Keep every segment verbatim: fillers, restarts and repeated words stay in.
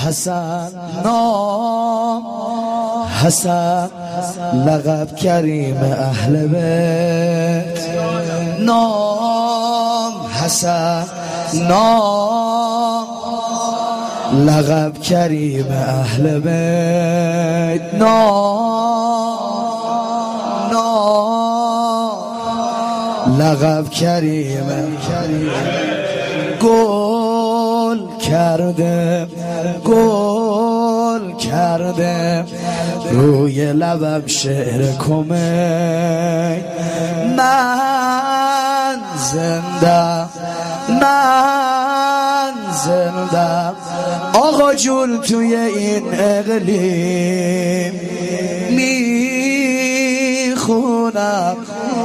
حسن نام حسن لقب کریم اهل بیت نام حسن نام لقب کریم اهل بیت نام نام لقب کریم گل کرده گل کرده روی لبم شعر کمی من زنده من زنده آقا جون توی این اقلیم میخونم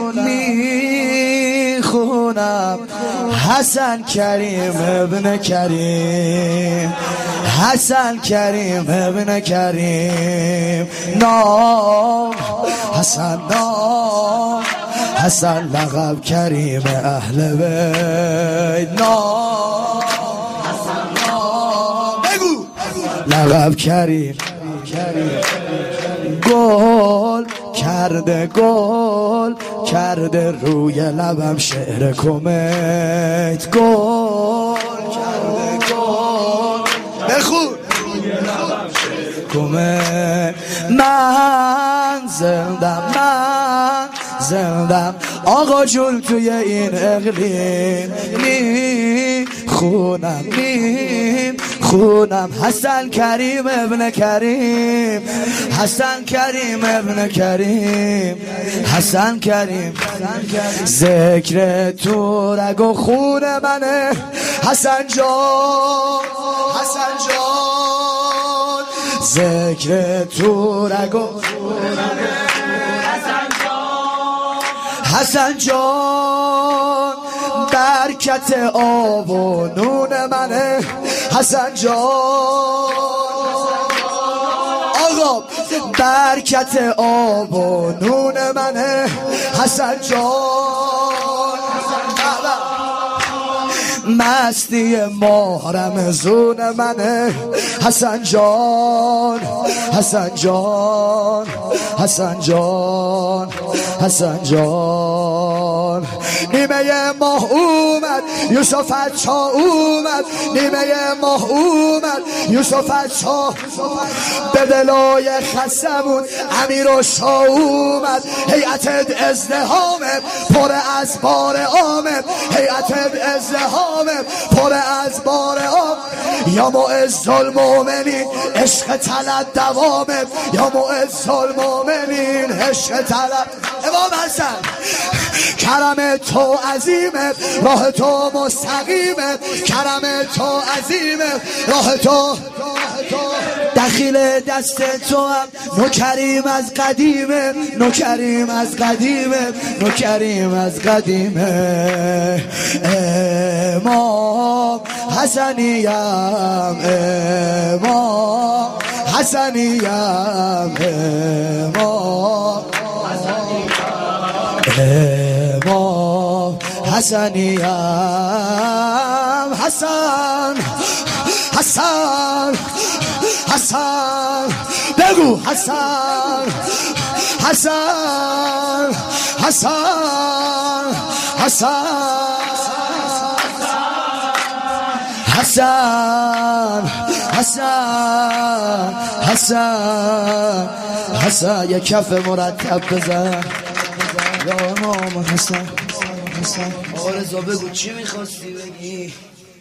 میخونم حسن کریم ابن کریم حسن کریم ابن کریم نام حسن نام حسن لقب کریم اهل بیت نام حسن نام بگو لقب کریم گل کرده گل کرده روی لبم شعر کمیت گل کرده گل بخون کمیت من زندم من زندم آقا جون توی این اقلیم می خونم می خونم حسن کریم ابن کریم حسن کریم ابن کریم حسن کریم ذکر تو رگ و خون منه حسن جان حسن جان ذکر تو رگ و خون منه حسن جان حسن جان برکت آب و نون منه حسن جان آقا برکت آب و نون منه حسن جان مستی ماه رمضون منه حسن جان حسن جان حسن جان حسن جان نیمه ماه اومد یوسف چا اومد نیمه ماه اومد یوسف چا به دلای خسمون امیر و شا اومد هیئتت ازدهامه پر از بار آمه هیئتت ازدهامه پر از بار آمه یا معز المؤمنین عشق طلب دوامه یا معز المؤمنین عشق طلب امام حسن کرم تو عظیمه راه تو مستقیمه کرم تو عظیمه راه تو دخیل دست تو هم نوکریم از قدیمه نوکریم از قدیمه نوکریم از قدیمه امام حسنیم امام حسنیم امام امام حسنیم حسن حسن حسن بگو حسن حسن حسن حسن حسن حسن حسن حسن یک کف مرتب بزن یا امام حسن حسن آقا رضا بگو چی میخواستی بگی؟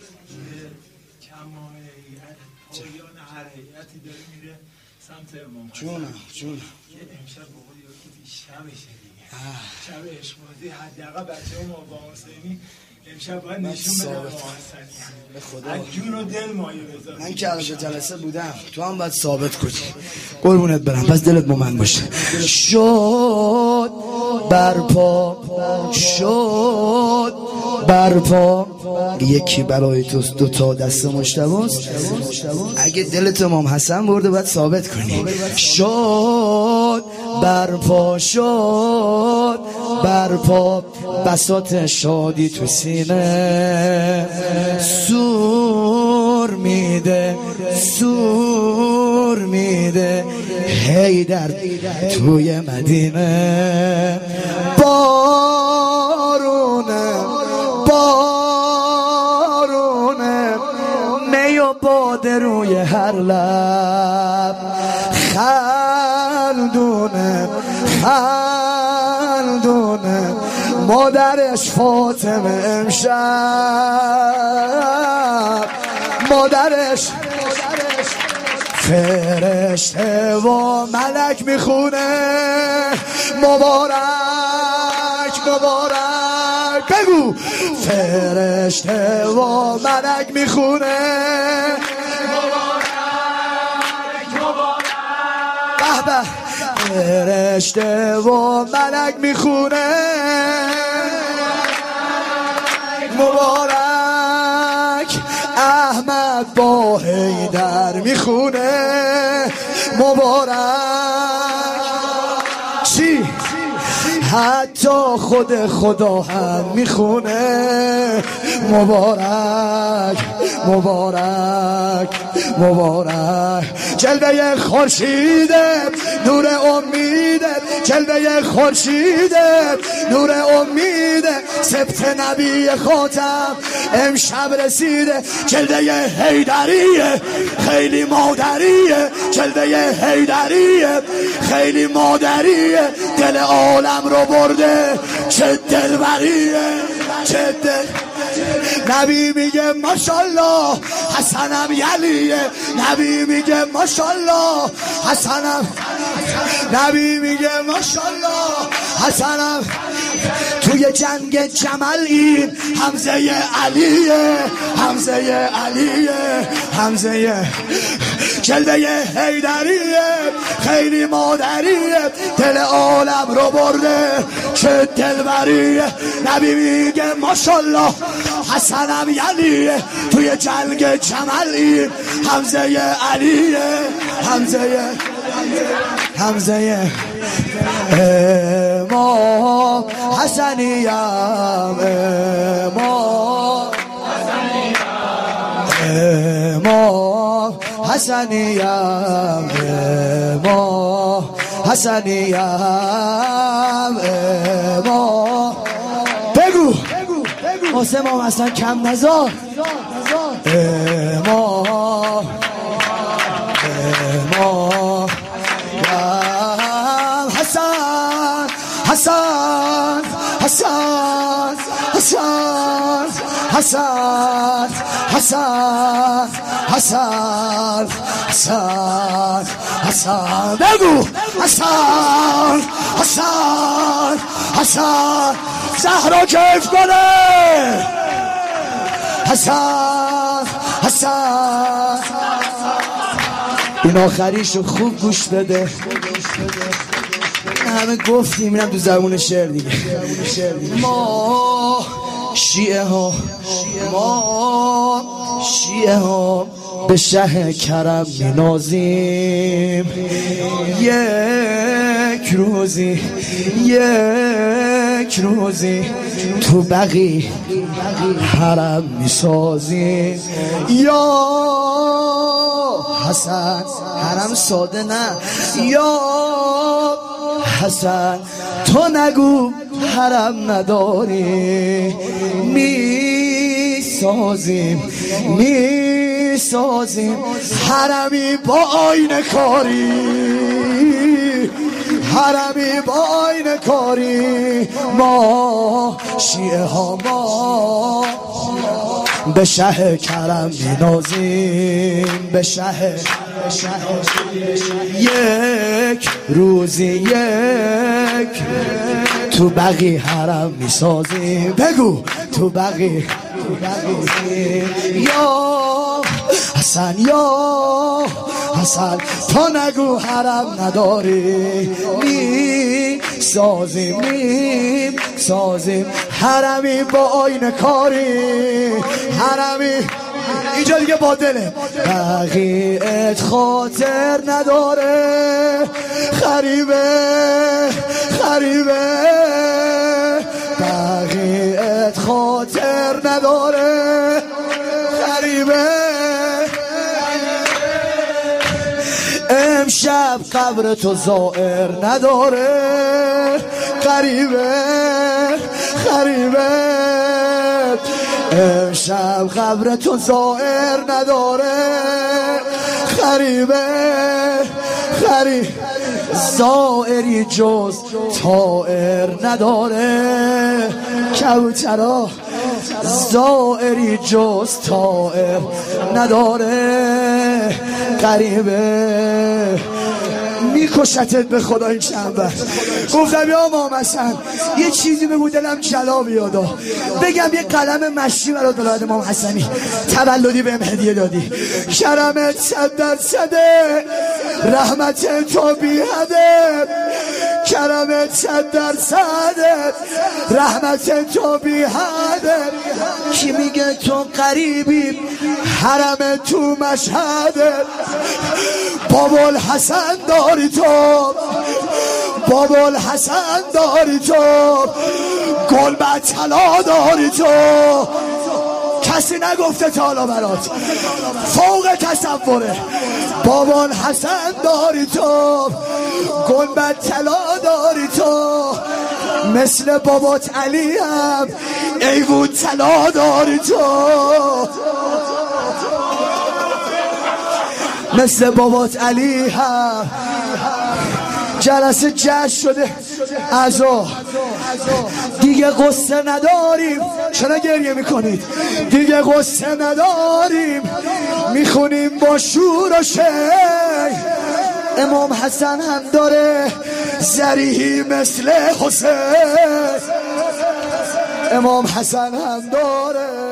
پایان هر هیئتی داره میره سمت امام حسن جونم جونم که امشب بقول یا که شبشه دیگه شب عشق‌بازی حداقل بچه‌ها ما با حسینی امشب باید نشون بده امام حسنی به خدا از جون و دل مایه بذار من که عرض جلسه بودم تو هم باید ثابت کنی قربونت برم پس دلت با من باشه شد برپا شد برپا یکی برای تو دو تا دست مشتباست اگه دلت امام حسن برده باید ثابت کنی شد برپا شد برپا بساط شادی تو سینه سور میده سور حیدر توی مدینه بارونه بارونه می و باده روی هر لب خلدونه خلدونه مادرش فاطمه امشب مادرش فرشته و ملک میخونه مبارک مبارک بگو فرشته و ملک میخونه مبارک مبارک به به فرشته و ملک میخونه مبارک احمد با حیدر میخونه مبارک چی؟ حتی خود خدا هم میخونه مبارک مبارک مبارک جلوه خورشیده نور امیده جلوه خورشیده نور امیده سبت نبی خاتم امشب رسیده جلوه حیدریه خیلی مادریه جلوه حیدریه خیلی مادریه دل عالم رو برده چه دلبریه چه دل نبی میگه ماشالله حسنم یلیه نبی میگه ماشالله حسنم نبی میگه ماشالله حسنم توی جنگ جمل این حمزه علیه حمزه علیه حمزه جلوه حیدریه خیلی مادریه دل عالم رو برده چه دلبریه نبی میگه ماشالله حسنم یلیه توی جنگ جمل این حمزه علیه حمزه حمزه امام حسنیم امام امام حسنیم امام حسنیم امام بگو واسه امام حسن کم نزار امام امام حسن حسن حسن حسن حسن حسن حسن حسن حسن بگو حسن حسن حسن زهرا کیف کنه حسن حسن این آخریشو خوب گوش بده همه گفتیم اینم تو زبون شعر دیگه ما شیعه ها ما شیعه ها به شه کرم مینازیم یک روزی یک روزی تو بقی حرم میسازیم یا حسن حرم ساده نه یا حسن تو نگو حرم نداری می سازیم می سازیم حرمی با آینه کاری حرمی با آینه کاری ما شیعه ها ما به شه کرم مینازیم به شه یک روزی یک تو بقی حرم میسازیم بگو تو بقی یا حسن یا حسن تو نگو حرم نداری می سازیم می سازیم حرمی با آینه کاری حرمی اینجا دیگه باطله بقیت خاطر نداره خریبه خریبه بقیت خاطر نداره خریبه امشب قبر تو زائر نداره، غریبه غریبه امشب قبر تو زائر نداره، غریبه غریبه زائری جز طائر نداره، کبوترا زائری جز طائر نداره، غریبه میکشتت به خدا این چنبر. گفتم یا امام حسن یه چیزی بگو دلم جلا بیادا، بگم یه قلم مشی برای دلال امام حسنی تولدی بهم هدیه دادی، کرمت صد درصده، رحمت تو بی حده، کرمت صد درصده، رحمت تو بی حده. کی میگه تو غریبی؟ حرم تو مشهده، بابا الحسن داری تو، بابا الحسن داری تو، گل طلا داری تو، کسی نگفته تا حالا برات، فوق تصوره. بابا الحسن داری تو، گل طلا داری تو، مثل بابات علی هم ایوون طلا داری تو، مثل بابات علی هم. جلسه جشن شده عزا، دیگه قصه نداریم. چرا گریه میکنید؟ دیگه قصه نداریم، میخونیم با شور و شی. امام حسن هم داره زریحی مثل حسین، امام حسن هم داره